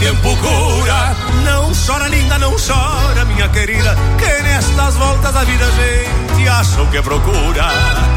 tempo cura. Não chora, linda, não chora, minha querida, que nestas voltas da vida a gente acha o que procura.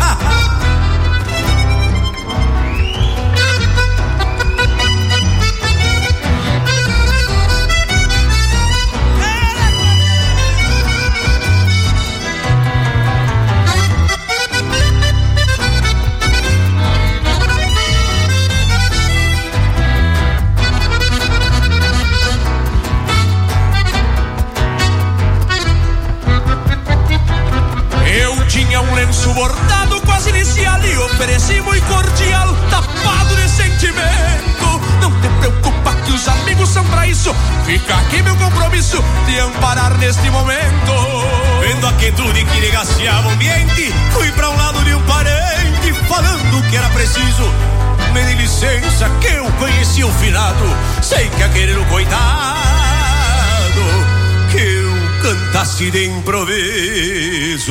Tinha um lenço bordado quase inicial e ofereci muito cordial, tapado de sentimento. Não te preocupa que os amigos são pra isso, fica aqui meu compromisso de amparar neste momento. Vendo a quietude que negaciava o ambiente, fui pra um lado de um parente, falando que era preciso. Me dê licença que eu conheci o finado, sei que aquele coitado que eu cantasse de improviso.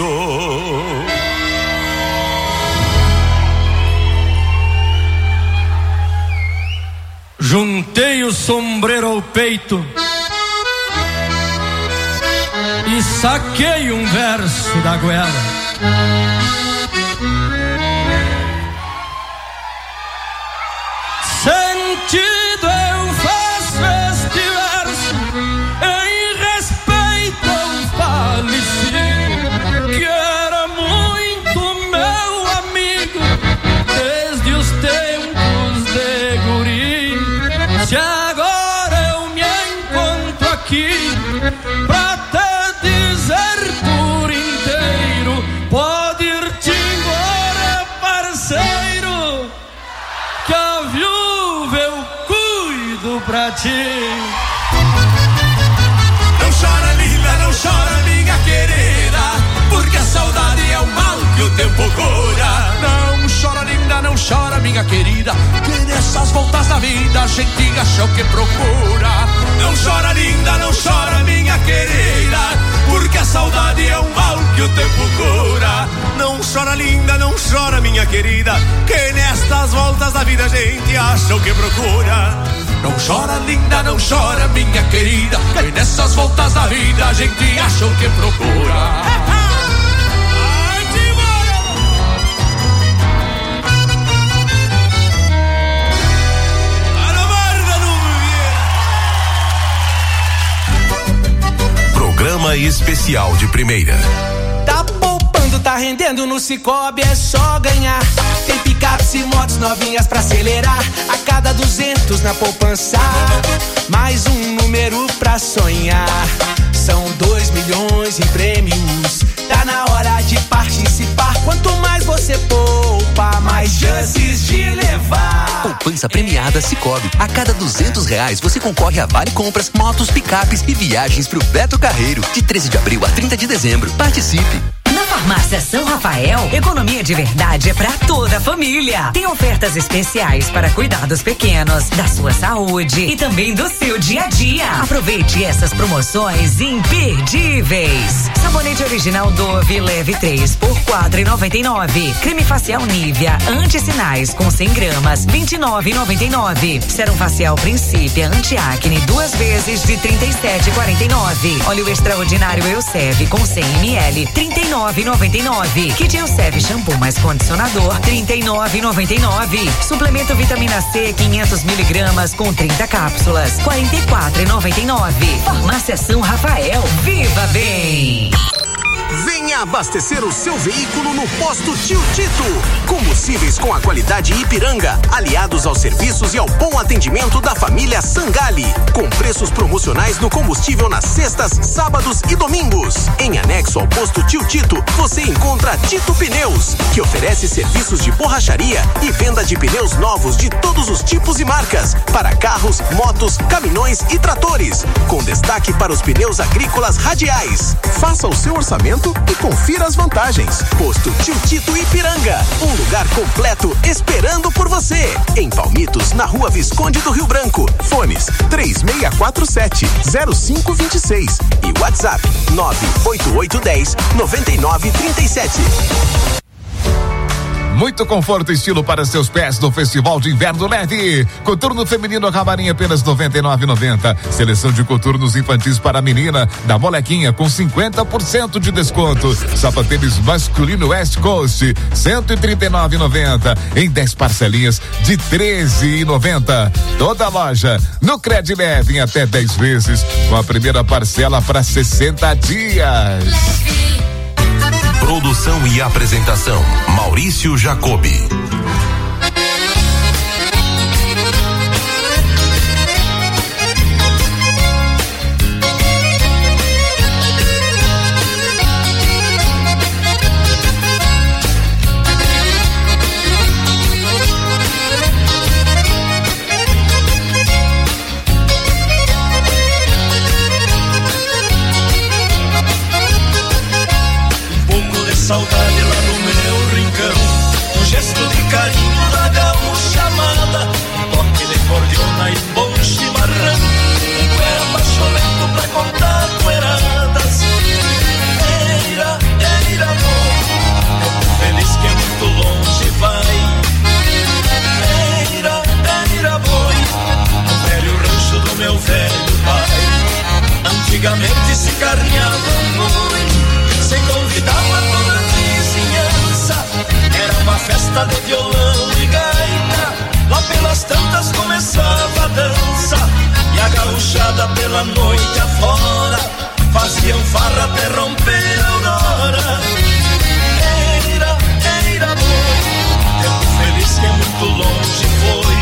Juntei o sombreiro ao peito e saquei um verso da goela. Sentido eu faço este verso em respeito ao falecido, que era muito meu amigo desde os tempos de guri. Se agora eu me encontro aqui pra te dizer por inteiro, pode ir-te embora, parceiro, que a viúva eu cuido pra ti. Não chora, linda, não chora, minha querida, porque a saudade é o mal que o tempo cura. Não chora, linda, não chora, minha querida, que nessas voltas da vida a gente acha o que procura. Não chora, linda, não chora, minha querida, porque a saudade é um mal que o tempo cura. Não chora, linda, não chora, minha querida, que nestas voltas da vida a gente acha o que procura. Não chora, linda, não chora, minha querida, que nessas voltas da vida a gente acha o que procura. Programa especial de primeira. Tá poupando, tá rendendo no Cicobi, é só ganhar. Tem picapes e motos novinhas pra acelerar. A cada 200 na poupança, mais um número pra sonhar. São 2 milhões em prêmios, tá na hora de participar. Quanto mais você poupa, mais chances de levar. Poupança premiada Cicobi. A cada R$200 você concorre a vale compras, motos, picapes e viagens pro Beto Carreiro. De 13 de abril a 30 de dezembro. Participe! Na Farmácia São Rafael, economia de verdade é pra toda a família. Tem ofertas especiais para cuidar dos pequenos, da sua saúde e também do seu dia a dia. Aproveite essas promoções imperdíveis. Sabonete original Dove leve 3 por R$4,99. Creme facial Nivea anti-sinais com 100 gramas R$29,99. Sérum facial Princípia anti-acne 2 vezes de R$37,49. Óleo extraordinário Elseve com 100 ml R$39,99. Kit Elseve shampoo mais condicionador R$39,99. Suplemento vitamina C 500 miligramas com 30 cápsulas R$44,99. Farmácia São Rafael, viva bem! Venha abastecer o seu veículo no Posto Tio Tito. Combustíveis com a qualidade Ipiranga, aliados aos serviços e ao bom atendimento da família Sangali. Com preços promocionais no combustível nas sextas, sábados e domingos. Em anexo ao Posto Tio Tito, você encontra Tito Pneus, que oferece serviços de borracharia e venda de pneus novos de todos os tipos e marcas, para carros, motos, caminhões e tratores, com destaque para os pneus agrícolas radiais. Faça o seu orçamento e confira as vantagens. Posto Tio Tito Ipiranga, um lugar completo esperando por você. Em Palmitos, na Rua Visconde do Rio Branco. Fones 3647-0526 e98810-9937. Muito conforto e estilo para seus pés no Festival de Inverno Leve. Coturno feminino Camarim apenas R$ 99,90. Seleção de coturnos infantis para a menina da Molequinha com 50% de desconto. Sapatênis masculino West Coast R$ 139,90 em 10 parcelinhas de R$ 13,90. Toda loja no Cred Leve em até 10 vezes com a primeira parcela para 60 dias. Produção e apresentação Maurício Jacobi. Saudade lá no meu rincão, um gesto de carinho da gaúcha amada, um toque de cordiona e bom chimarrão, um pé apaixonado pra contar poeiradas. Eira, eira, amor, é feliz que muito longe vai. Eira, eira, boi, no velho rancho do meu velho pai. Antigamente se carneava muito, se convidava toda a vizinhança. Era uma festa de violão e gaita, lá pelas tantas começava a dança. E a gauchada pela noite afora faziam farra até romper a aurora. Eira, eira, boi, tempo feliz que muito longe foi.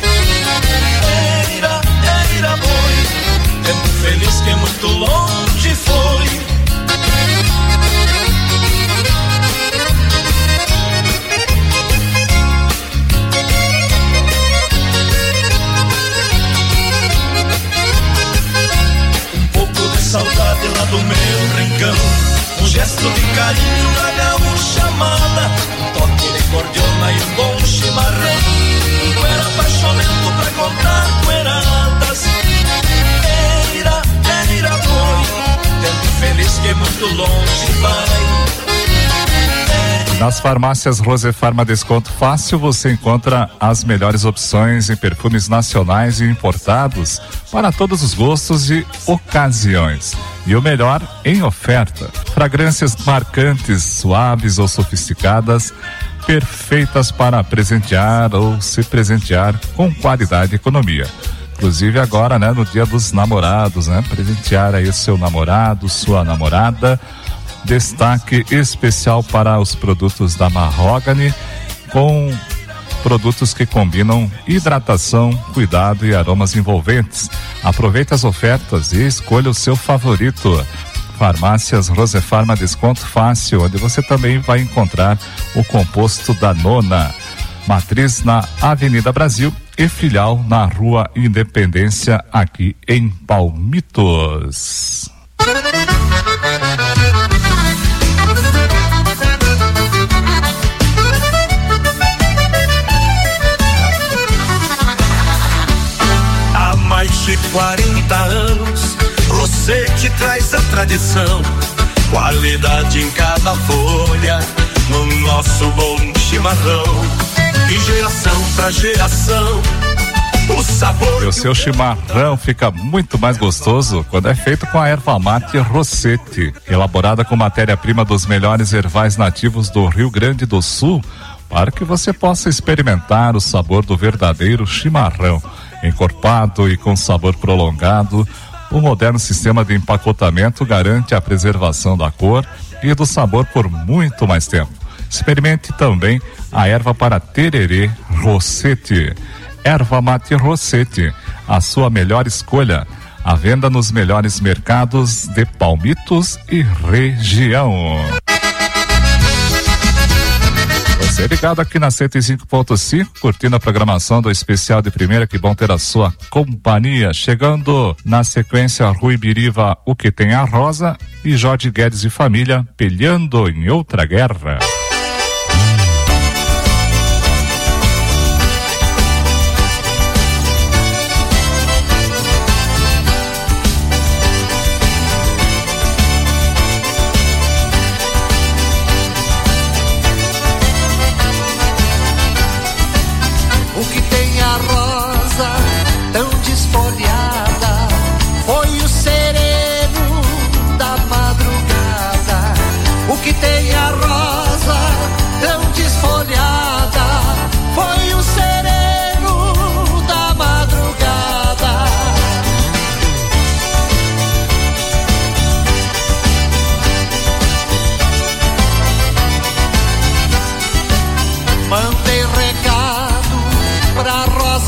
Eira, eira, boi, tempo feliz que muito longe foi. Saudade lá do meu rincão, um gesto de carinho da gaúcha amada, um toque de cordiona e um bom chimarrão. Eu era apaixonado pra contar poeiradas. Eira, eira, boi, tempo feliz que muito longe vai. Nas farmácias Rosefarma Desconto Fácil você encontra as melhores opções em perfumes nacionais e importados para todos os gostos e ocasiões. E o melhor em oferta. Fragrâncias marcantes, suaves ou sofisticadas, perfeitas para presentear ou se presentear com qualidade e economia. Inclusive agora, né, no Dia dos Namorados, né, presentear aí seu namorado, sua namorada. Destaque especial para os produtos da Mahogany, com produtos que combinam hidratação, cuidado e aromas envolventes. Aproveite as ofertas e escolha o seu favorito. Farmácias Rosefarma Desconto Fácil, onde você também vai encontrar o composto da Nona. Matriz na Avenida Brasil e filial na Rua Independência, aqui em Palmitos. Mais de 40 anos, você te traz a tradição, qualidade em cada folha, no nosso bom chimarrão, de geração pra geração, o sabor. E o seu chimarrão fica muito mais gostoso quando é feito com a erva mate Rossetti, elaborada com matéria-prima dos melhores ervais nativos do Rio Grande do Sul, para que você possa experimentar o sabor do verdadeiro chimarrão. Encorpado e com sabor prolongado, o moderno sistema de empacotamento garante a preservação da cor e do sabor por muito mais tempo. Experimente também a erva para tererê Rossetti. Erva mate Rossetti, a sua melhor escolha. À venda nos melhores mercados de Palmitos e região. Você ligado aqui na 105.5, curtindo a programação do Especial de Primeira, que bom ter a sua companhia. Chegando na sequência, Rui Biriva, O Que Tem a Rosa, e Jorge Guedes e Família, Pelhando em Outra Guerra.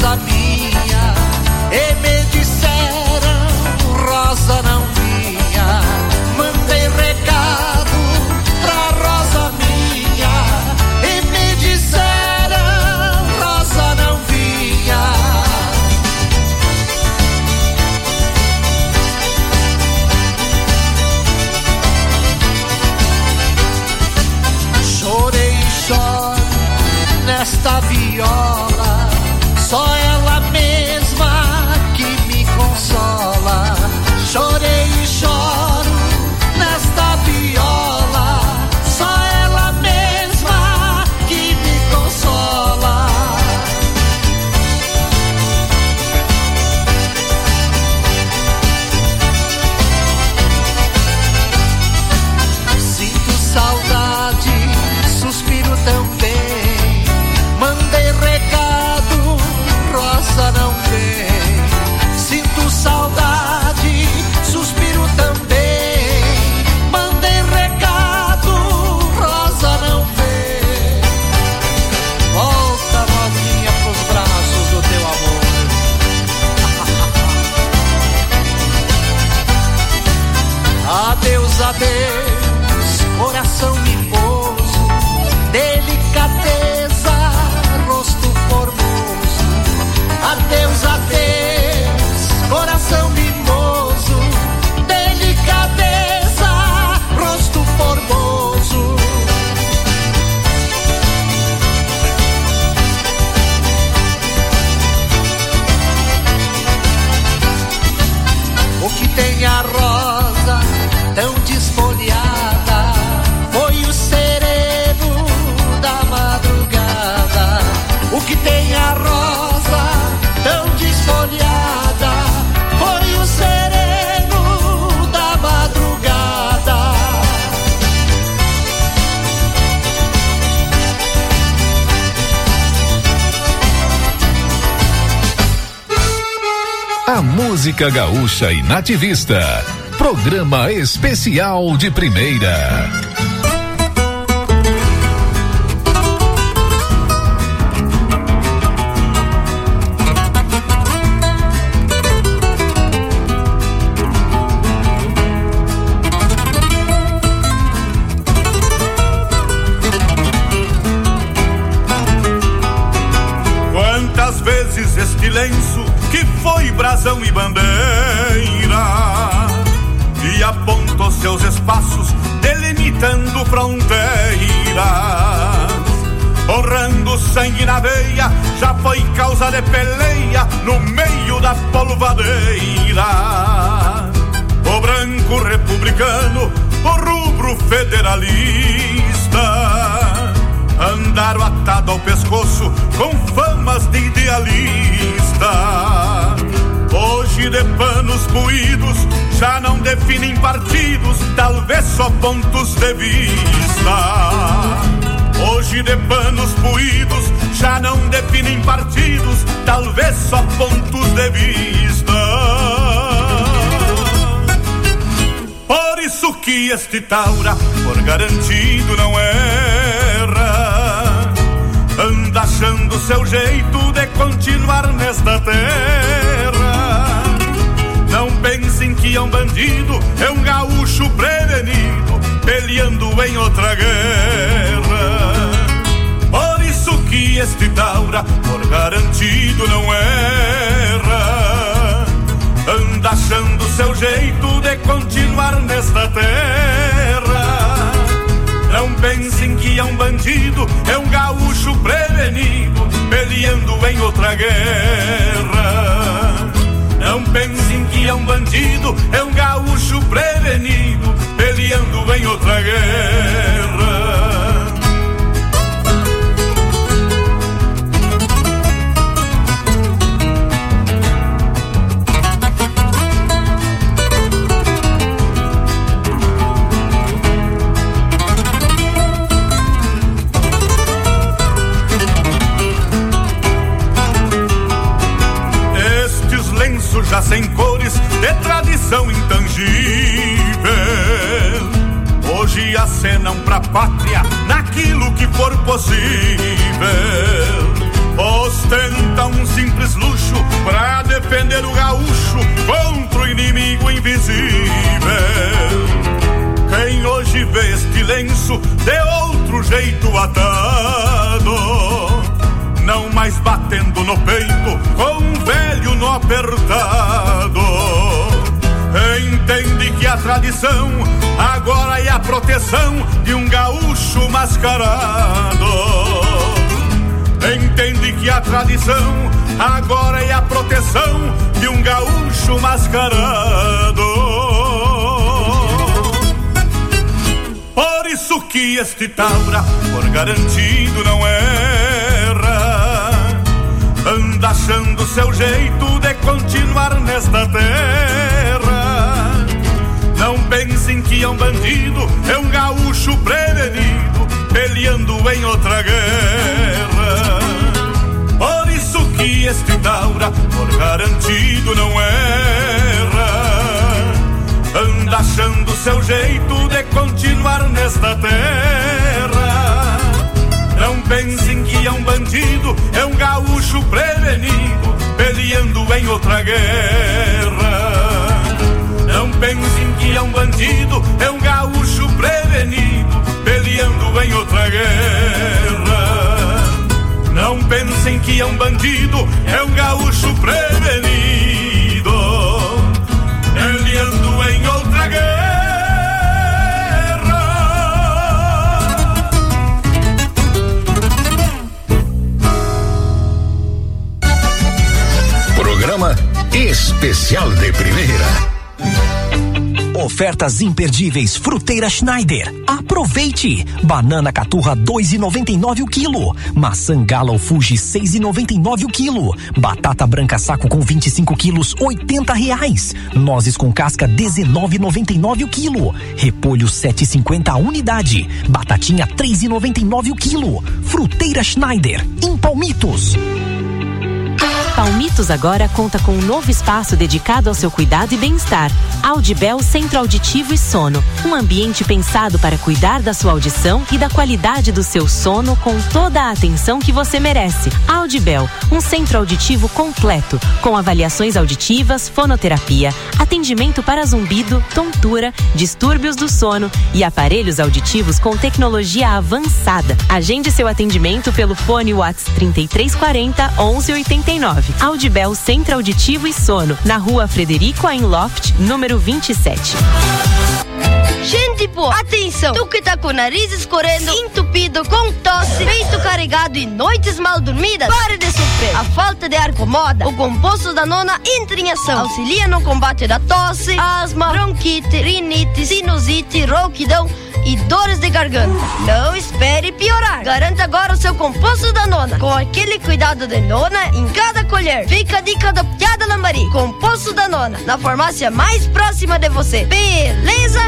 rosa minha, e me disseram, rosa não vinha. Mandei recado pra rosa minha, e me disseram, rosa não vinha. Chorei e choro nesta viola, só ela mesma que me consola. Chorei e choro nesta viola, só ela mesma que me consola. Sinto saudade, suspiro também. Mandei recado, rosa não vem. Sinto saudade, suspiro também. Mandei recado, rosa não vem. Volta, novinha, pros braços do teu amor. Adeus, adeus, coração mimoso, delicadeza, rosto formoso. Adeus, adeus, coração mimoso, delicadeza, rosto formoso. O que tem a rosa tão desfolhada foi o sereno da madrugada. O que tem a rosa tão desfolhada foi o sereno da madrugada. A música gaúcha e nativista. Programa especial de primeira. Quantas vezes este lenço que foi brasão e bandeira e apontou seus espaços delimitando fronteiras, honrando sangue na veia, já foi causa de peleia no meio da polvadeira. O branco republicano, o rubro federalista, andaram atado ao pescoço com famas de idealista. Hoje de panos puídos já não definem partidos, talvez só pontos de vista. Hoje de panos puídos já não definem partidos, talvez só pontos de vista. Por isso que este taura, por garantido, não erra, anda achando seu jeito de continuar nesta terra. Não pensem que é um bandido, é um gaúcho prevenido, peleando em outra guerra. Por isso que este taura, por garantido, não erra, anda achando seu jeito de continuar nesta terra. Não pensem que é um bandido, é um gaúcho prevenido, peleando em outra guerra. Não pensem que é um bandido, é um gaúcho prevenido, peleando em outra guerra. Já sem cores, de tradição intangível, hoje acenam pra pátria naquilo que for possível. ostenta um simples luxo pra defender o gaúcho contra o inimigo invisível. Quem hoje vê este lenço de outro jeito atado, não mais batendo no peito com um velho nó apertado, entende que a tradição agora é a proteção de um gaúcho mascarado. Entende que a tradição agora é a proteção de um gaúcho mascarado. Por isso que este Taura, por garantido, não erra, anda achando seu jeito de continuar nesta terra. Não pensem que é um bandido, é um gaúcho prevenido, peleando em outra guerra. Por isso que este Taura, por garantido, não erra, anda achando seu jeito de continuar nesta terra. Não pensem que é um bandido, é um gaúcho prevenido, peleando em outra guerra. Não pensem que é um bandido, é um gaúcho prevenido, peleando em outra guerra. Não pensem que é um bandido, é um gaúcho prevenido, peleando em outra guerra. Programa Especial de Primeira. Ofertas imperdíveis Fruteira Schneider. Aproveite! Banana caturra 2,99 o quilo. Maçã Gala ou Fuji 6,99 o quilo. Batata branca saco com 25 quilos R$80. Nozes com casca 19,99 o quilo. Repolho 7,50 a unidade. Batatinha 3,99 o quilo. Fruteira Schneider em Palmitos. Palmitos agora conta com um novo espaço dedicado ao seu cuidado e bem-estar. Audibel Centro Auditivo e Sono. Um ambiente pensado para cuidar da sua audição e da qualidade do seu sono com toda a atenção que você merece. Audibel, um centro auditivo completo, com avaliações auditivas, fonoterapia, atendimento para zumbido, tontura, distúrbios do sono e aparelhos auditivos com tecnologia avançada. Agende seu atendimento pelo fone WhatsApp 3340 1189. Audibel Centro Auditivo e Sono, na rua Frederico Einloft, número 27. Gente boa, atenção! Tu que tá com o nariz escorrendo, entupido, com tosse, peito carregado e noites mal dormidas, pare de sofrer. A falta de ar incomoda. O composto Danona entra em ação. Auxilia no combate da tosse, asma, bronquite, rinite, sinusite, rouquidão e dores de garganta. Não espere piorar. Garanta agora o seu composto Danona, com aquele cuidado de nona em cada colher. Fica a dica do Piada Lambari. Composto Danona, na farmácia mais próxima de você. Beleza?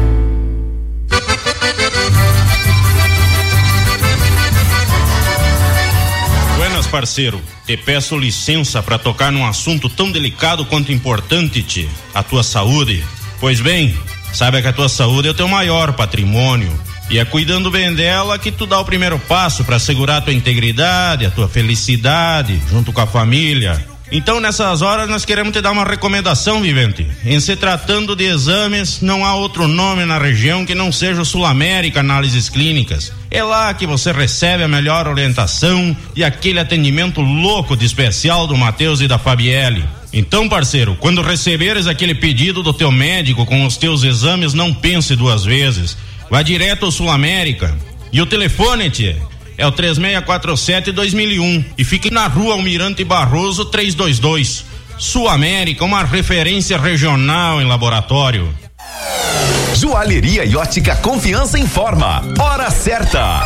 Buenas, parceiro. Te peço licença para tocar num assunto tão delicado quanto importante, tchê. A tua saúde. Pois bem, saiba que a tua saúde é o teu maior patrimônio. E é cuidando bem dela que tu dá o primeiro passo para assegurar a tua integridade, a tua felicidade, junto com a família. Então, nessas horas, nós queremos te dar uma recomendação, vivente. Em se tratando de exames, não há outro nome na região que não seja o Sul América Análises Clínicas. É lá que você recebe a melhor orientação e aquele atendimento louco de especial do Matheus e da Fabielle. Então, parceiro, quando receberes aquele pedido do teu médico com os teus exames, não pense duas vezes. Vá direto ao Sul América. E o telefone, tchê, é o 3647-2001 e fique na rua Almirante Barroso 322. Sul América, uma referência regional em laboratório. Joalheria e Ótica Confiança informa. Hora certa.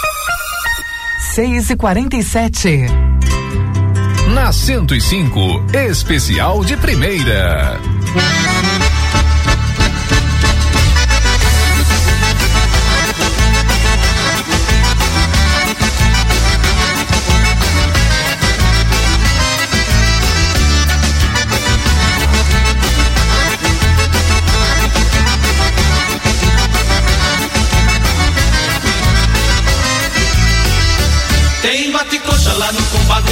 6h47. Na 105, especial de primeira. Tem bate-coxa lá no combate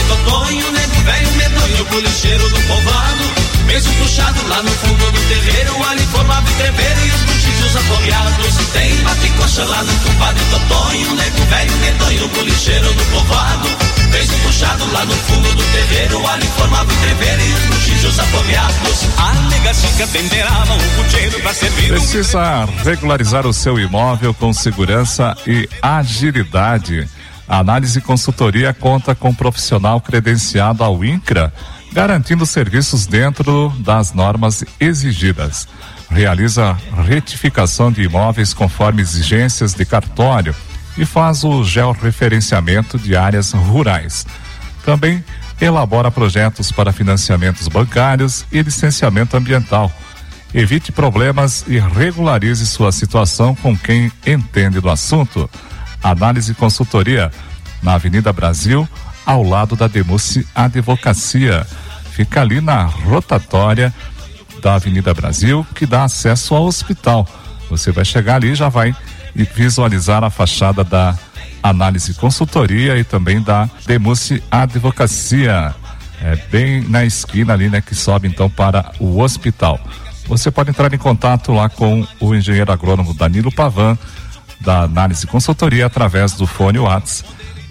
bolicheiro do povoado. Mesmo puxado lá no fundo do terreiro, ali formava entreveiro e os buchichos afogueados. Tem bate-coxa lá no compadre Totonho, nego velho medonho, o bolicheiro do povoado. Mesmo puxado lá no fundo do terreiro, ali formava entreveiro e os buchichos afogueados. A nega chica temperava o pucheiro pra servir. Precisa regularizar o seu imóvel com segurança e agilidade. A Análise Consultoria conta com um profissional credenciado ao INCRA, garantindo serviços dentro das normas exigidas. Realiza retificação de imóveis conforme exigências de cartório e faz o georreferenciamento de áreas rurais. Também elabora projetos para financiamentos bancários e licenciamento ambiental. Evite problemas e regularize sua situação com quem entende do assunto. Análise Consultoria, na Avenida Brasil, ao lado da Demusse Advocacia. Fica ali na rotatória da Avenida Brasil, que dá acesso ao hospital. Você vai chegar ali e já vai visualizar a fachada da Análise Consultoria e também da Demusse Advocacia. É bem na esquina ali, né, que sobe então para o hospital. Você pode entrar em contato lá com o engenheiro agrônomo Danilo Pavan, da Análise Consultoria, através do fone WhatsApp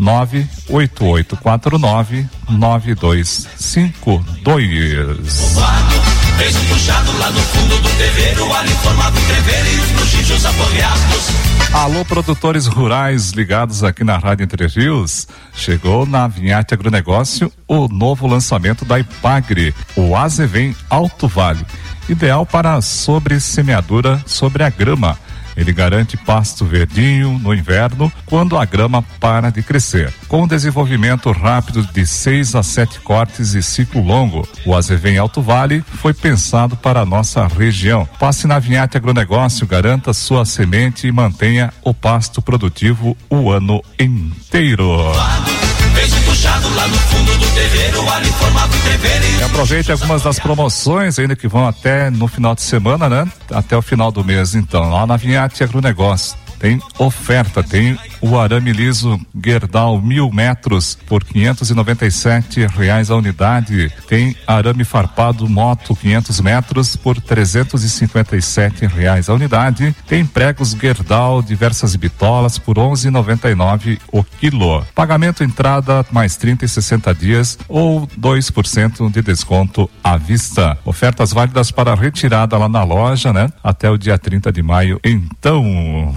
988499252. Fez puxado lá no fundo do terreiro, ali formava entreveiro e os buchichos afogueados. Alô, produtores rurais ligados aqui na Rádio Entre Rios. Chegou na Vinhate Agronegócio o novo lançamento da Ipagre, o Azevém Alto Vale, ideal para sobressemeadura sobre a grama. Ele garante pasto verdinho no inverno, quando a grama para de crescer. Com desenvolvimento rápido de 6 a 7 cortes e ciclo longo, o Azevém Alto Vale foi pensado para a nossa região. Passe na Vinhate Agronegócio, garanta sua semente e mantenha o pasto produtivo o ano inteiro. Puxado lá no fundo do terreiro, ali formava entreveiro. E aproveite algumas das promoções ainda que vão até no final de semana, né? Até o final do mês, então, lá na Vinhate Agronegócio. Tem oferta, tem o arame liso Gerdau 1000 metros por R$597 a unidade. Tem arame farpado moto 500 metros por R$357 a unidade. Tem pregos Gerdau diversas bitolas por R$11,99 o quilo. Pagamento entrada mais 30 e 60 dias ou 2% de desconto à vista. Ofertas válidas para retirada lá na loja, né? Até o dia 30 de maio. Então...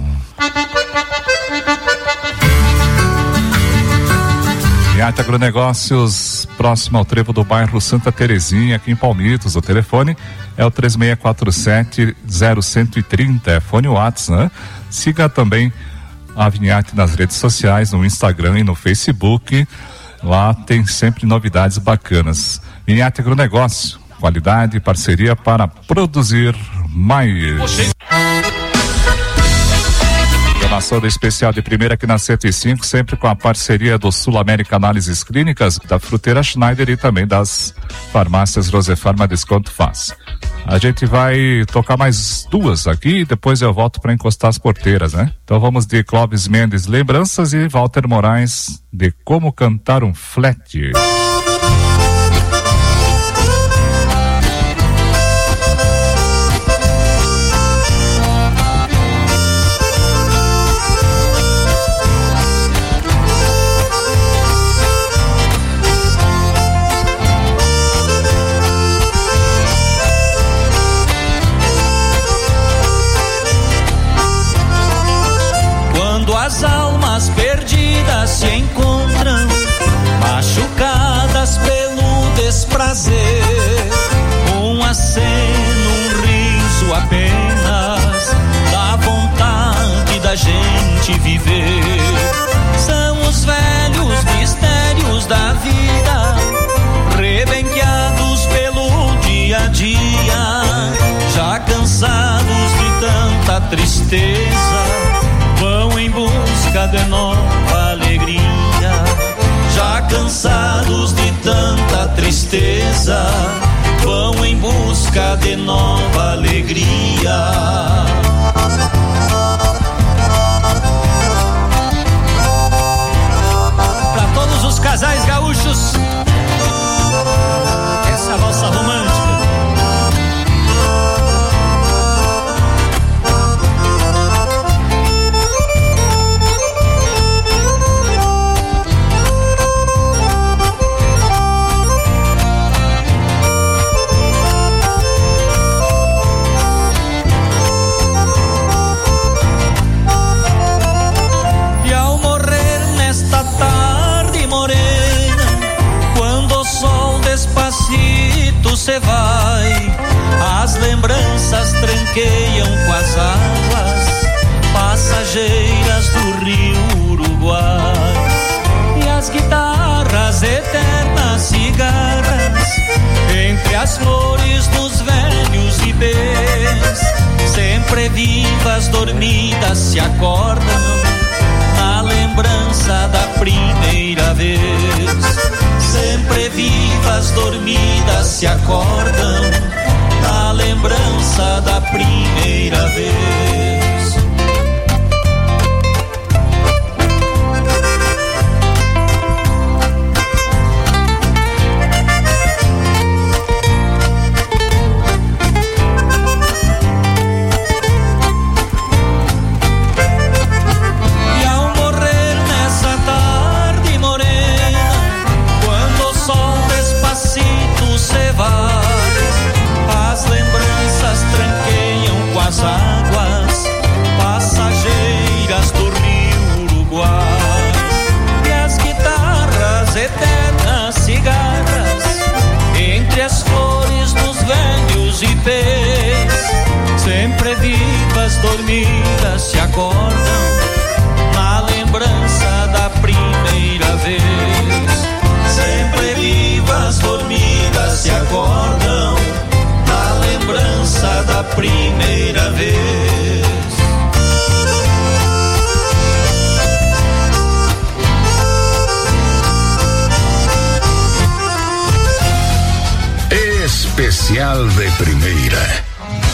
Vinhate Agronegócios, próximo ao trevo do bairro Santa Terezinha, aqui em Palmitos. O telefone é o 3647-0130, é fone WhatsApp, né? Siga também a Vinhate nas redes sociais, no Instagram e no Facebook. Lá tem sempre novidades bacanas. Vinhate Agronegócio, qualidade e parceria para produzir mais. Programação especial de primeira aqui na 105, sempre com a parceria do Sul América Análises Clínicas, da Fruteira Schneider e também das farmácias Rosefarma Desconto Fácil. A gente vai tocar mais duas aqui e depois eu volto para encostar as porteiras, né? Então vamos de Clóvis Mendes, Lembranças, e Walter Moraes, de Como Cantar um Flat. As almas perdidas se encontram, machucadas pelo desprazer. Um aceno, um riso apenas, dá vontade da gente viver. São os velhos mistérios da vida, rebenqueados pelo dia a dia, já cansados de tanta tristeza, vão em busca de nova alegria. Já cansados de tanta tristeza, vão em busca de nova alegria. Para todos os casais gaúchos, cê vai, as lembranças tranqueiam com as águas passageiras do rio Uruguai. E as guitarras eternas cigarras entre as flores dos velhos ipês, sempre vivas, dormidas, se acordam na lembrança da primeira vez. Sempre vivas, dormidas, se acordam na lembrança da primeira vez. As lembranças tranqueiam com as águas passageiras do rio Uruguai. E as guitarras eternas cigarras entre as flores dos velhos ipês, sempre vivas, dormidas, se acordam na lembrança da primeira vez. Sempre vivas, dormidas, se acordam na lembrança da primeira vez. Especial de primeira.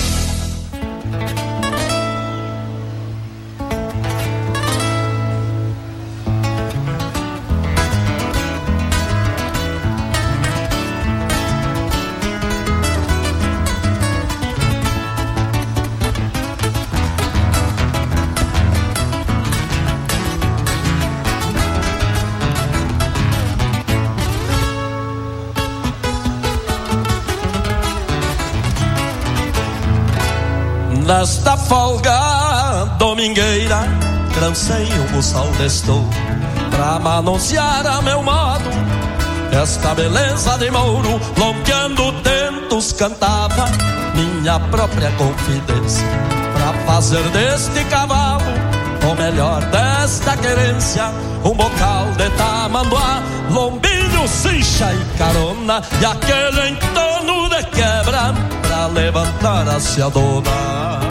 Nesta folga domingueira, trancei um buçal destou pra manunciar a meu modo esta beleza de mouro. Longeando tentos cantava minha própria confidência pra fazer deste cavalo o melhor desta querência. Um bocal de tamanduá, lombinho, cincha e carona, e aquele entorno de quebra pra levantar a ciadona.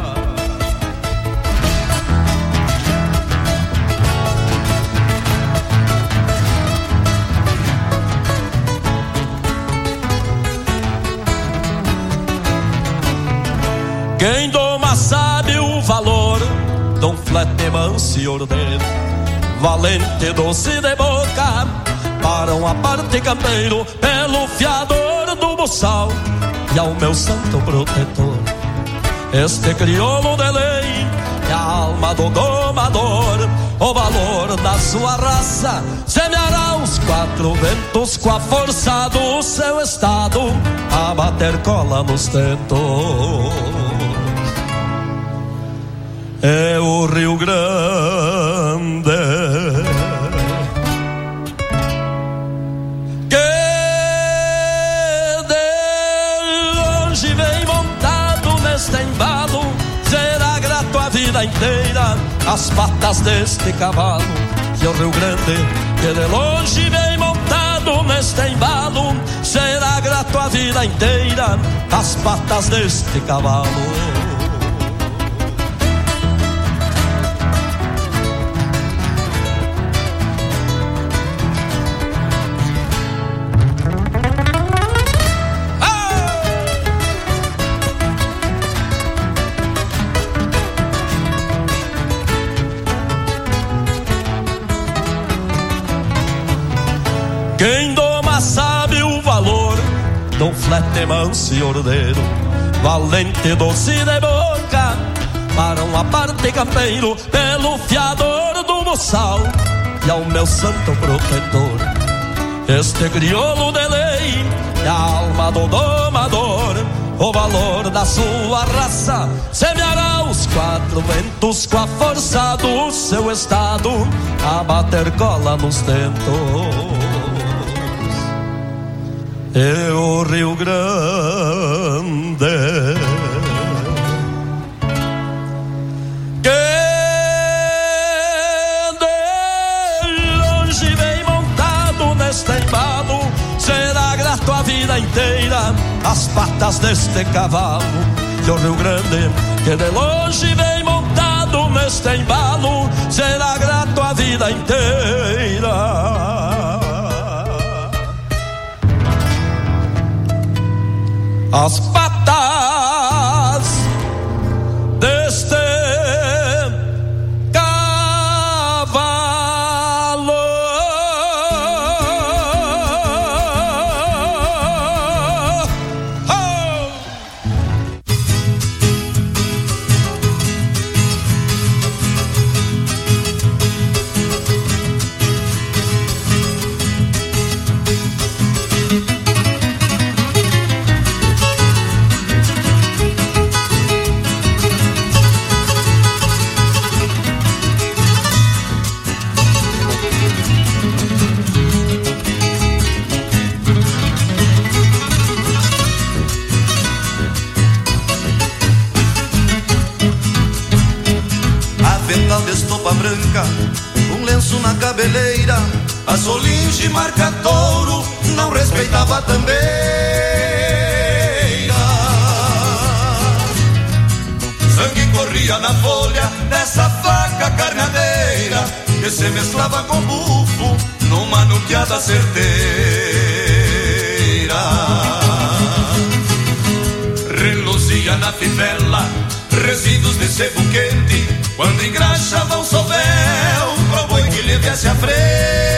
Quem doma sabe o valor de um flete manso e ordeiro, valente, doce de boca, para um aparte campeiro, pelo fiador do buçal e ao meu santo protetor. Este crioulo de lei é a alma do domador, o valor da sua raça semeará os quatro ventos com a força do seu estado a bater cola nos tentos. É o Rio Grande que de longe vem montado neste embalo, será grato a vida inteira as patas deste cavalo. E o Rio Grande que de longe vem montado neste embalo, será grato a vida inteira as patas deste cavalo. Quem doma sabe o valor de um flete manso e ordeiro, valente, doce de boca, para um aparte campeiro, pelo fiador do buçal e ao meu santo protetor. Este crioulo de lei é a alma do domador, o valor da sua raça semeará os quatro ventos com a força do seu estado a bater cola nos tentos. e o Rio Grande. Que de longe vem montado neste embalo, será grato a vida inteira as patas deste cavalo. Que o Rio Grande, que de longe vem montado neste embalo, será grato a vida inteira. As patas deste cavalo. Oh! De estopa branca, um lenço na cabeleira, a solinge marca touro, não respeitava a tambeira. Sangue corria na folha dessa faca carneadeira, que se mesclava com bufo numa nuqueada certeira. Reluzia na fivela resíduos de sebo quente, quando engraxava o sovel pro boi que lhe viesse à frente.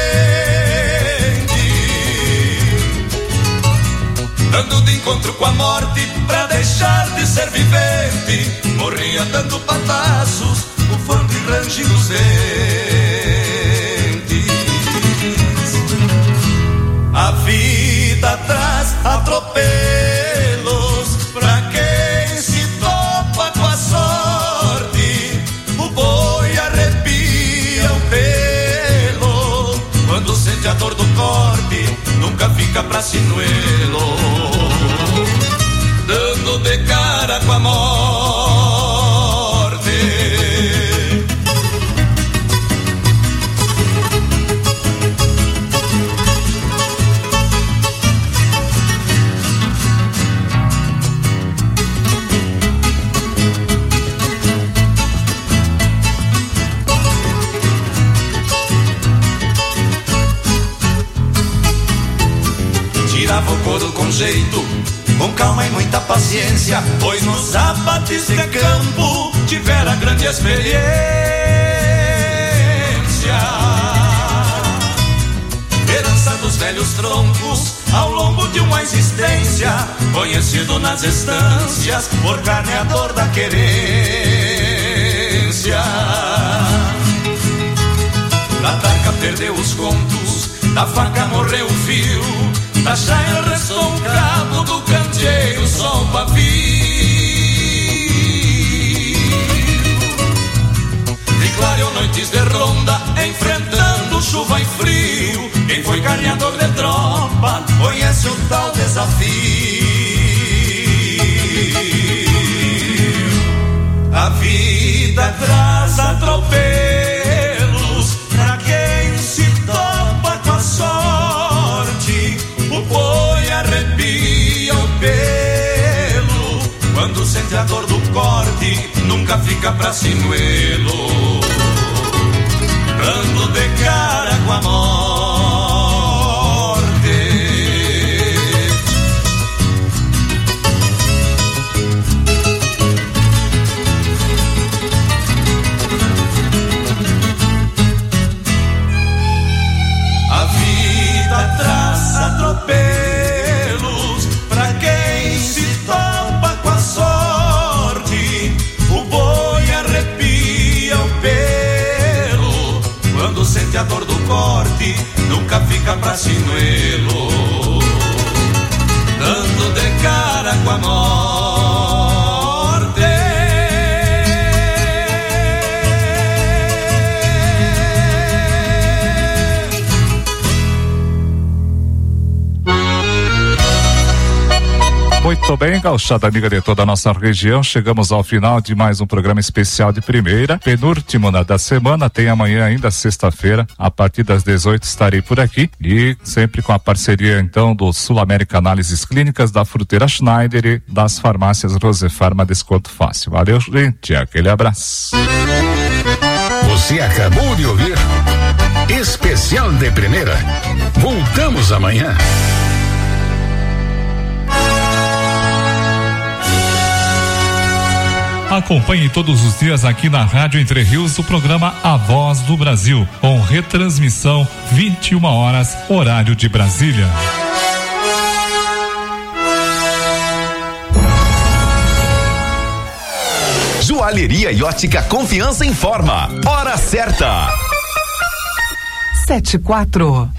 Dando de encontro com a morte pra deixar de ser vivente, morria dando pataços, bufando e rangindo os dentes. A vida traz atropelos pra quem se topa com a sorte. O boi arrepia o pelo quando sente a dor do corte, nunca fica pra sinuelo, dando de cara com a morte. Tirava o couro com jeito, com calma e muita paciência, pois nos abates de campo tivera grande experiência. Herança dos velhos troncos ao longo de uma existência, conhecido nas estâncias por carneador da querência. Da tarca perdeu os contos, da faca morreu o fio, da chaia restou um cabo, do candeeiro só um pavio. E clareou noites de ronda, enfrentando chuva e frio. Quem foi carneador de tropa conhece o tal desafio. A vida traz atropelos pra quem se topa com a sorte. O boi arrepia o pelo quando sente a dor do corte, nunca fica pra sinuelo, dando de cara com a morte. A vida traz atropelos pra quem se topa com a sorte. O boi arrepia o pelo quando sente a dor do corte, nunca fica pra sinuelo, dando de cara com a morte. Muito bem, gauchada amiga de toda a nossa região, chegamos ao final de mais um programa especial de primeira, penúltimo da semana, tem amanhã ainda, sexta-feira, a partir das 18 estarei por aqui e sempre com a parceria então do Sul América Análises Clínicas, da Fruteira Schneider e das farmácias Rosefarma Desconto Fácil. Valeu, gente, aquele abraço. Você acabou de ouvir Especial de Primeira. Voltamos amanhã. Acompanhe todos os dias aqui na Rádio Entre Rios o programa A Voz do Brasil, com retransmissão 21 horas, horário de Brasília. Joalheria e ótica Confiança informa. Hora certa. 7:04.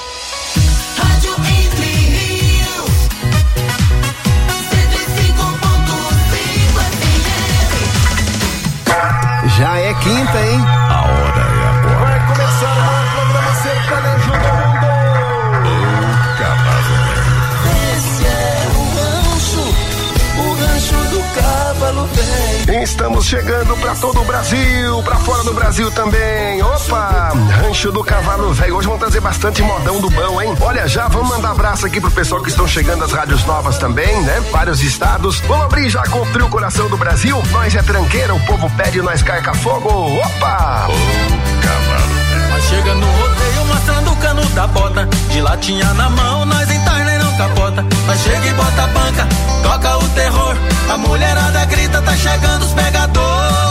Já é quinta, hein? A hora é agora. Vai começar o maior programa sertanejo do mundo. Esse é o rancho do cavalo velho. Estamos chegando pra todo o Brasil, pra fora do Brasil também. Opa, Rancho do Cavalo Velho. Hoje vamos trazer bastante modão do bom, hein? Olha, já vamos mandar abraço aqui pro pessoal que estão chegando às rádios novas também, né? Vários estados. Vamos abrir já com o trio Coração do Brasil. Nós é tranqueira, o povo pede e nós carca fogo. Opa! Nós chega no rodeio mostrando o cano da bota, de latinha na mão, nós entarna e não capota. Nós chega e bota a banca, toca o terror, a mulherada grita, tá chegando os pegador.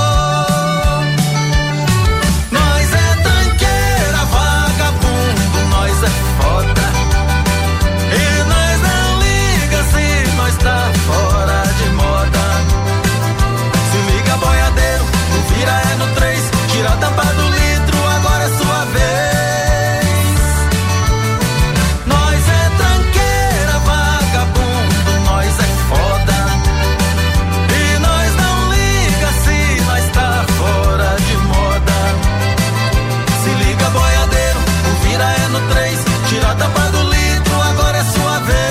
Nós é tranqueira, vagabundo, nós é foda. E nós não liga se nós tá fora de moda. Se liga boiadeiro, não vira é no 3, tira a tampa do litro, agora é sua vez. Nós é tranqueira, vagabundo, nós é foda. E nós não liga se nós tá fora de moda. Se liga boiadeiro, o vira é no 3, tira a tampa do litro, agora é sua vez.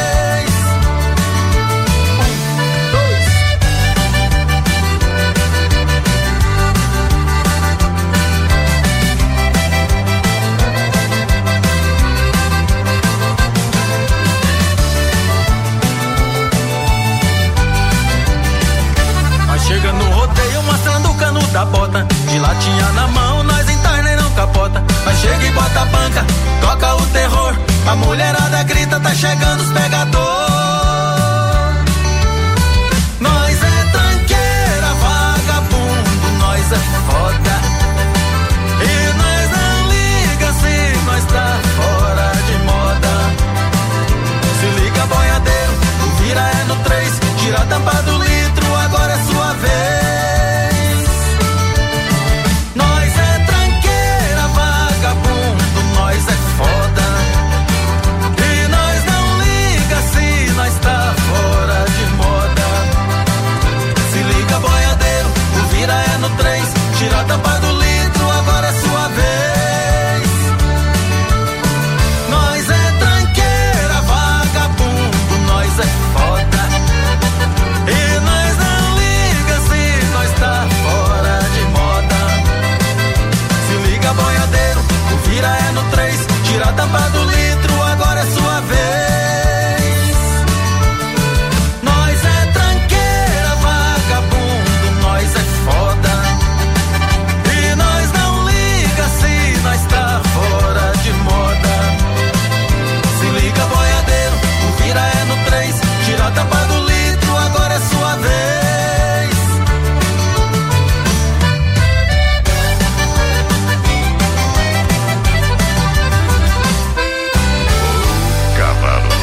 Chega no rodeio mostrando o cano da bota, de latinha na mão, nós entarna e não capota. Nós chega e bota a banca, toca o terror, a mulherada grita, tá chegando os pegador. Nós é tranqueira, vagabundo, nós é foda. E nós não liga se nós tá fora de moda. Se liga boiadeiro, o vira é no 3, tira a tampa do litro, agora é sua vez. Nós é tranqueira, vagabundo, nós é foda. E nós não liga se nós tá fora de moda. Se liga boiadeiro, o vira é no 3, tira a tampa do litro, agora é sua vez. Nós é tranqueira, vagabundo, nós é foda. E nós não liga se nós tá fora de moda. Se liga boiadeiro, o vira é no 3, tira a tampa do litro, agora é sua vez. Nós é tranqueira, vagabundo, nós é foda. E nós não liga se nós tá fora de moda. Se liga boiadeiro, o vira é no 3, tira a tampa do litro, agora é sua vez. Cavalo.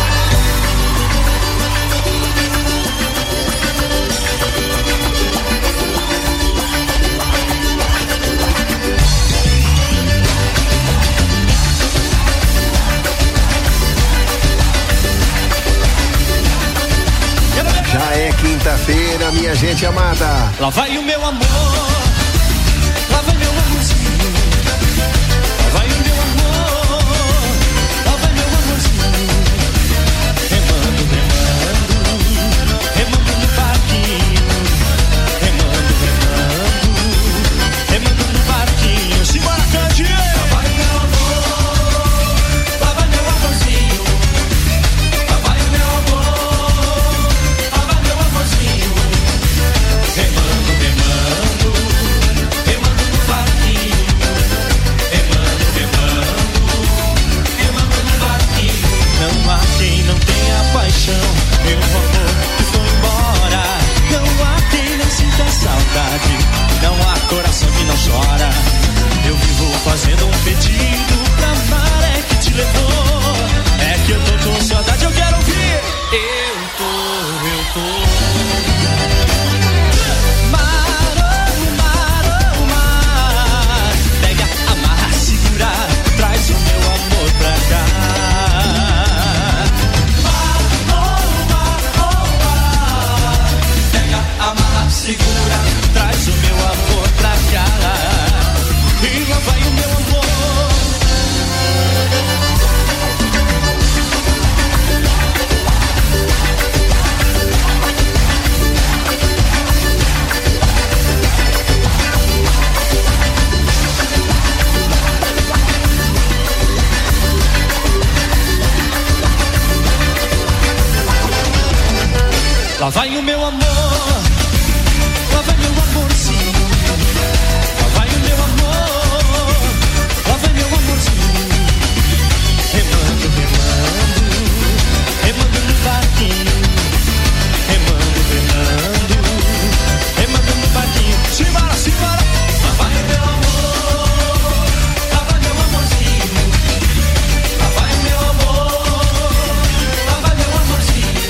Já é quinta-feira, minha gente amada. Lá vai o meu amor, lá vai meu amorzinho, lá vai o meu amor, lá vai meu amorzinho, remando, remando. Lá vai o meu amor, lá vai meu amorzinho. Lá vai o meu amor, lá vai meu amorzinho. Remando, remando, remando no barquinho. Remando, remando, remando no barquinho. Simbora, simbora. Lá vai o meu amor, lá vai meu amorzinho. Lá vai o meu amor, lá vai meu amorzinho.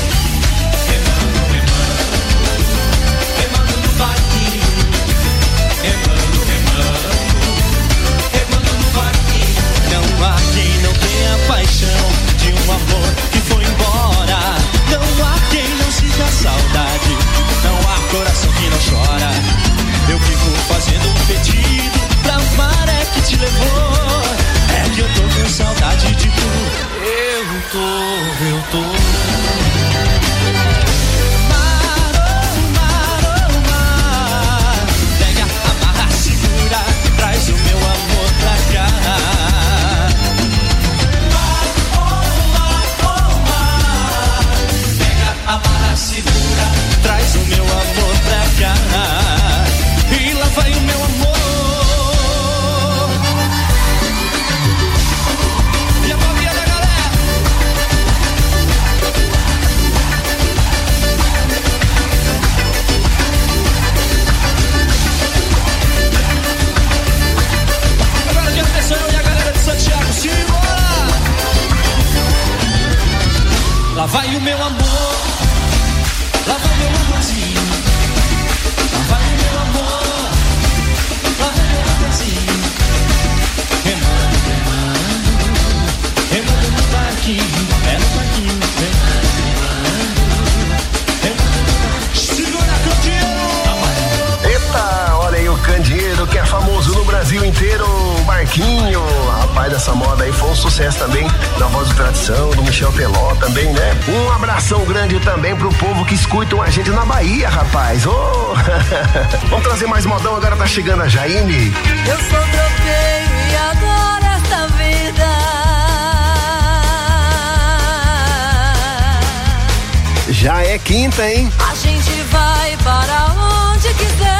Paixão de um amor que foi embora. Não há quem não sinta saudade. Não há coração que não chora. Eu vivo fazendo um pedido pra maré que te levou. É que eu tô com saudade de tu. Eu tô. Pega, amarra, segura, traz o meu amor pra cá. Amarra, segura, traz o meu amor pra cá. E lá vai o meu amor. E a família da galera. Agora de atenção e a galera de Santiago, simbora. Lá vai o meu amor. Lá vai meu amorzinho, lá vai meu amor, lá vai meu amorzinho. Remando, remando, remando no barquinho, é no barquinho. Remando, remando, segura Candeeiro. Eita, olha aí o Candeeiro, que é famoso no Brasil inteiro, Marquinho. Rapaz, essa moda aí foi um sucesso também, na voz do Tradição, do Michel Teló também, né? Um abração grande também pro povo que escutam a gente na Bahia, rapaz. Oh. Vamos trazer mais modão, agora tá chegando a Jaine. Eu sou tropeiro e adoro esta vida. Já é quinta, hein? A gente vai para onde quiser.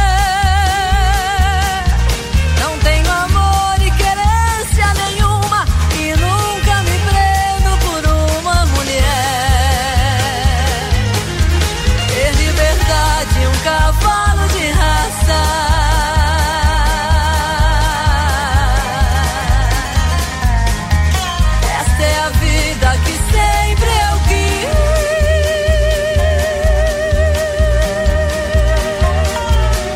Não tenho amor e querência nenhuma e nunca me prendo por uma mulher. Ter liberdade, um cavalo de raça. Esta é a vida que sempre eu quis.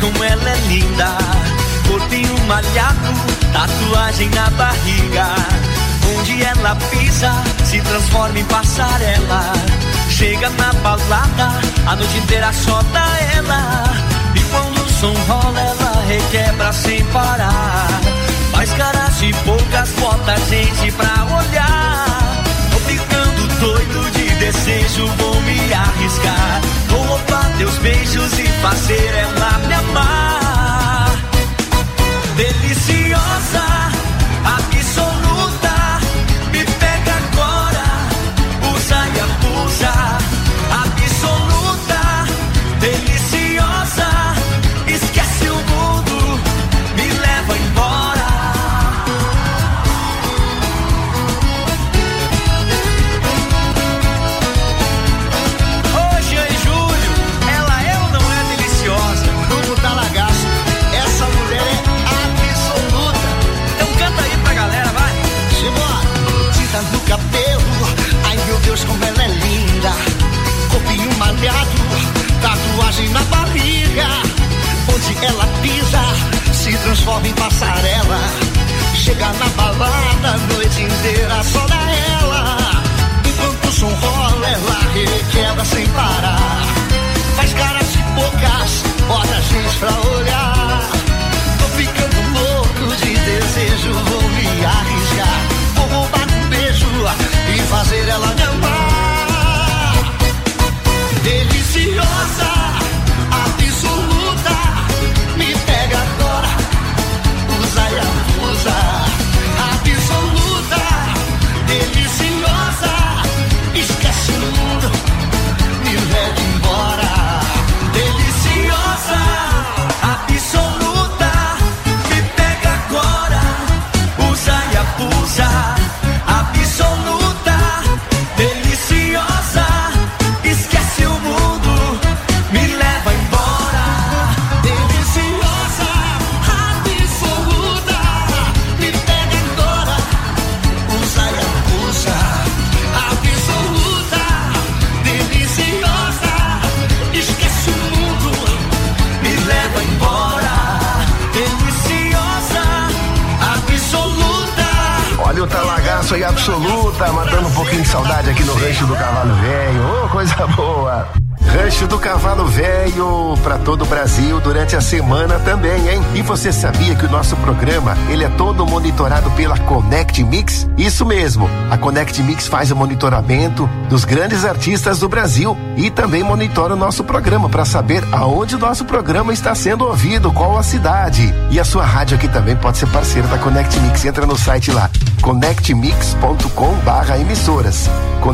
como ela é linda. Corpinho malhado, tatuagem na barriga. Onde ela pisa, se transforma em passarela. Chega na balada, a noite inteira só dá ela. E quando o som rola, ela requebra sem parar. Faz caras de poucas, bota a gente pra olhar. Tô ficando doido de desejo, vou me arriscar. Vou roubar teus beijos e fazer ela me amar. Deliciosa, absoluta, me pega agora, usa e abusa. Absoluta, deliciosa, esquece o mundo, me leva embora. Hoje em julho, ela é ou não é deliciosa? Grupo Talagaço, essa mulher é absoluta. Então canta aí pra galera, vai. Simbora. Tinta no cabelo, ai meu Deus como ela é linda. Corpinho malhado, tatuagem na barriga. Onde ela pisa, se transforma em passarela. Chega na balada, a noite inteira só dá ela. Enquanto o som rola, ela requebra sem parar. Faz caras de bocas, bota a gente pra olhar. Tô ficando louco de desejo, vou me arriscar. Vou roubar um beijo e fazer ela me amar. Deliciosa, absoluta, me pega agora, usa e abusa. Absoluta, deliciosa, esquece o mundo, me leva embora. Deliciosa, absoluta, me pega agora, usa e abusa. Absoluta, deliciosa, esquece o mundo, me leva embora. Deliciosa, absoluta, me pega agora, usa e abusa. Absoluta, deliciosa, esquece o mundo, me leva embora. Deliciosa, absoluta. Olha o Talagaço aí, absoluta, matando um pouquinho de saudade aqui no Rancho do Cavalo Velho. Ô, coisa boa! Rancho do Cavalo Velho para todo o Brasil durante a semana também, hein? E você sabia que o nosso programa, ele é todo monitorado pela Connect Mix? Isso mesmo, a Connect Mix faz o monitoramento dos grandes artistas do Brasil e também monitora o nosso programa para saber aonde o nosso programa está sendo ouvido, qual a cidade. E a sua rádio aqui também pode ser parceira da Connect Mix. Entra no site lá, connectmix.com/emissoras.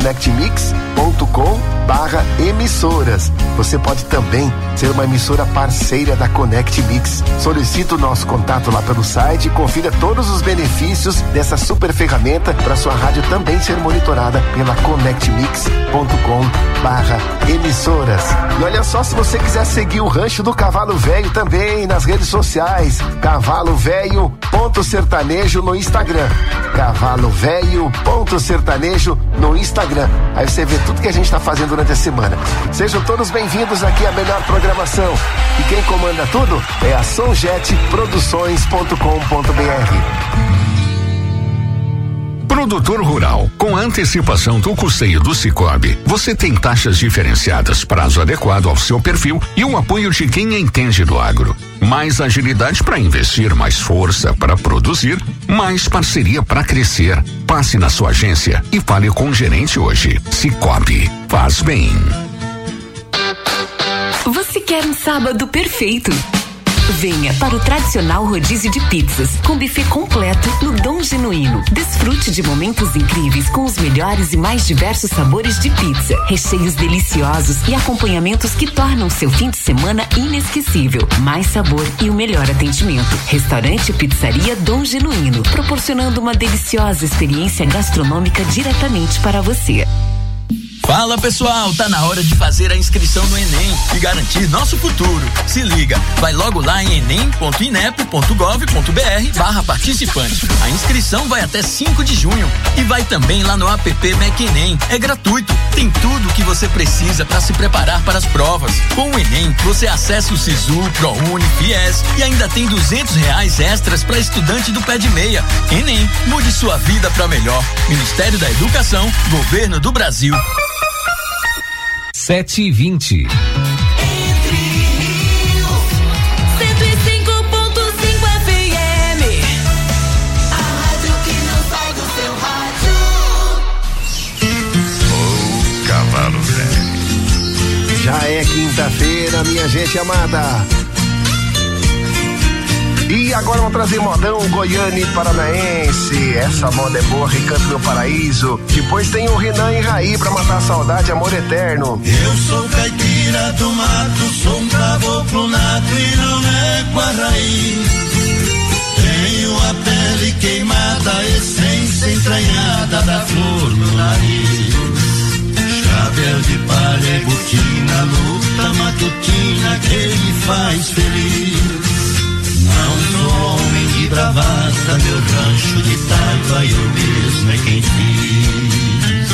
connectmix.com/emissoras. Você pode também ser uma emissora parceira da Connect Mix. Solicita o nosso contato lá pelo site e confira todos os benefícios dessa super ferramenta para sua rádio também ser monitorada pela connectmix.com/emissoras. E olha só, se você quiser seguir o Rancho do Cavalo Velho também nas redes sociais, Cavalo Velho.sertanejo no Instagram. Cavalo Velho.sertanejo no Instagram. Aí você vê tudo que a gente está fazendo durante a semana. Sejam todos bem-vindos aqui à melhor programação. E quem comanda tudo é a sonjetproduções.com.br. Produtor rural, com a antecipação do custeio do Sicoob, você tem taxas diferenciadas, prazo adequado ao seu perfil e o apoio de quem entende do agro. Mais agilidade para investir, mais força para produzir, mais parceria para crescer. Passe na sua agência e fale com o gerente hoje. Sicoob, faz bem. Você quer um sábado perfeito? Venha para o tradicional rodízio de pizzas, com buffet completo no Dom Genuíno. Desfrute de momentos incríveis com os melhores e mais diversos sabores de pizza, recheios deliciosos e acompanhamentos que tornam seu fim de semana inesquecível. Mais sabor e o melhor atendimento. Restaurante e Pizzaria Dom Genuíno, proporcionando uma deliciosa experiência gastronômica diretamente para você. Fala pessoal, tá na hora de fazer a inscrição no Enem e garantir nosso futuro. Se liga, vai logo lá em enem.inep.gov.br/participante. A inscrição vai até 5 de junho e vai também lá no app MEC Enem. É gratuito, tem tudo o que você precisa para se preparar para as provas. Com o Enem, você acessa o Sisu, ProUni, FIES e ainda tem R$200 extras para estudante do pé de meia. Enem, mude sua vida para melhor. Ministério da Educação, Governo do Brasil. 7h20. 105.5 FM. A rádio que não sai do seu rádio. Ô, cavalo velho. Já é quinta-feira, minha gente amada. E agora vamos trazer modão goiano e paranaense. Essa moda é boa, Recanto Meu Paraíso. Depois tem o Renan e Raí pra matar a saudade, amor eterno. Eu sou caipira do mato, sou um caboclo nato e não nego a raiz. Tenho a pele queimada, a essência entranhada da flor no nariz. Chapéu de palha e botina, luta matutina que me faz feliz. Não sou homem de bravata, meu rancho de taipa eu mesmo é quem fiz.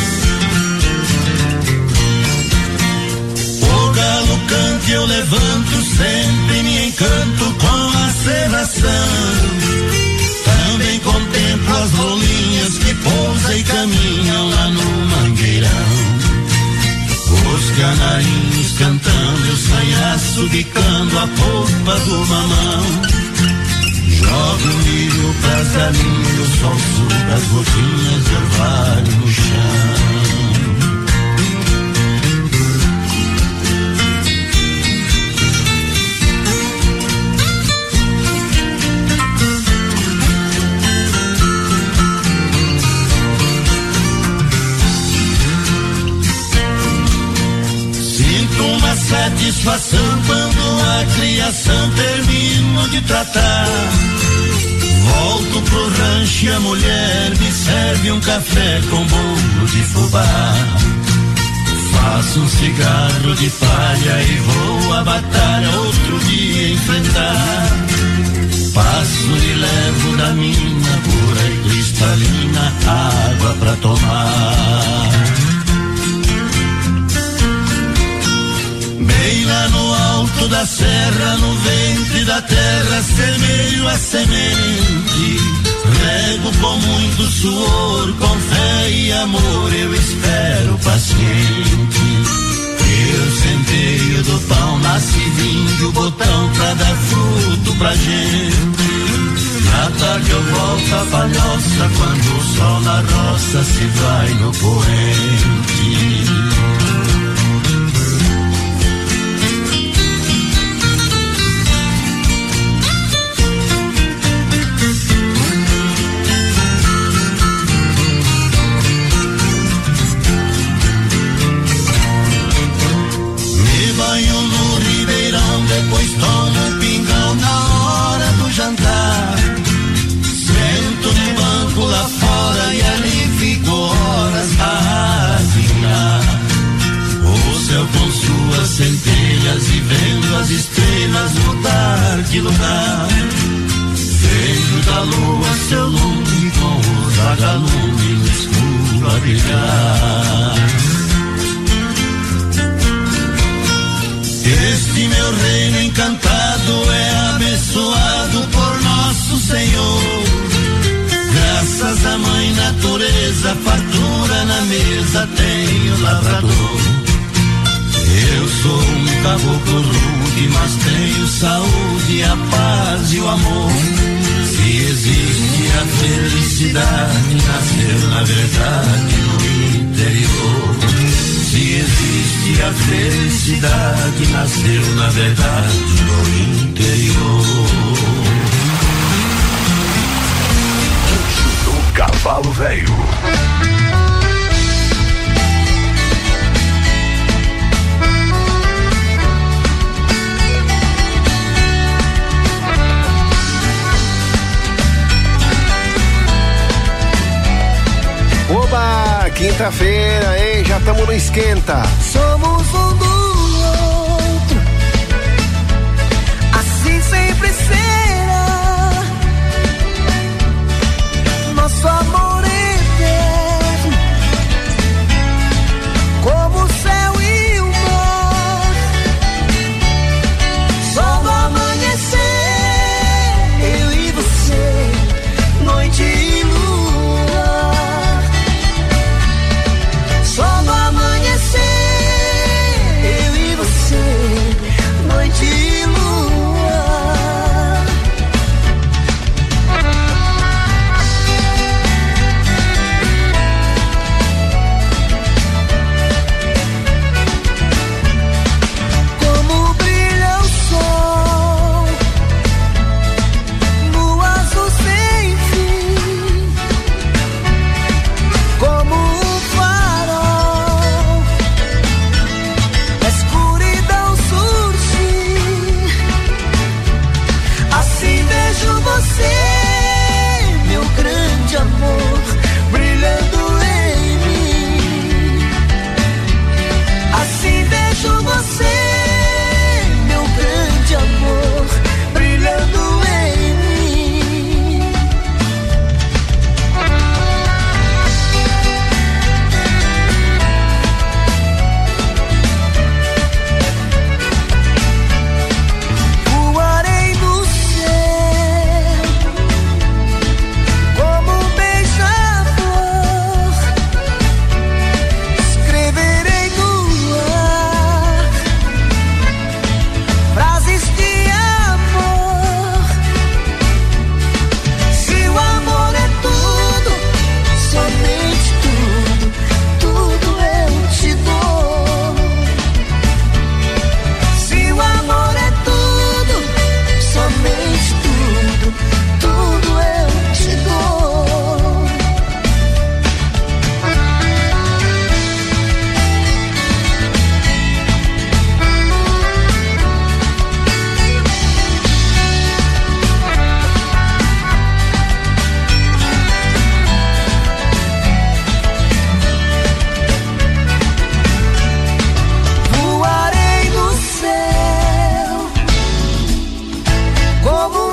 O galo canta e eu levanto, sempre me encanto com a serração. Também contemplo as rolinhas que pousam e caminham lá no mangueirão. Os canarinhos cantando, eu sanhaço bicando a polpa do mamão. Jogo milho pras galinhas, o sol suga as gotinhas de orvalho no chão. Sinto uma satisfação quando a criação termino de tratar. Volto pro rancho e a mulher me serve um café com bolo de fubá. Faço um cigarro de palha e vou a batalha outro dia enfrentar. Passo e levo da mina pura e cristalina água pra tomar. Bem lá no alto da serra, no ventre da terra, semeio a semente. Rego com muito suor, com fé e amor, eu espero paciente. Eu centeio do pão, nasce vinho, botão pra dar fruto pra gente. Na tarde eu volto a palhoça, quando o sol na roça se vai no poente. Depois tomo um pingão na hora do jantar. Sento no banco lá fora e ali fico horas a adivinhar o céu com suas centelhas e vendo as estrelas mudar de lugar. Vejo da lua seu lume com os vagalumes no escuro a brilhar. Este meu reino encantado é abençoado por nosso Senhor. Graças à mãe natureza, fartura na mesa tem o lavrador. Eu sou um caboclo rude, mas tenho saúde, a paz e o amor. Se existe a felicidade, nasceu na verdade no interior. Se existe a felicidade, nasceu na verdade no interior. Do Cavalo Velho. Oba, quinta-feira, hein? Já tamo no esquenta. Somos um duo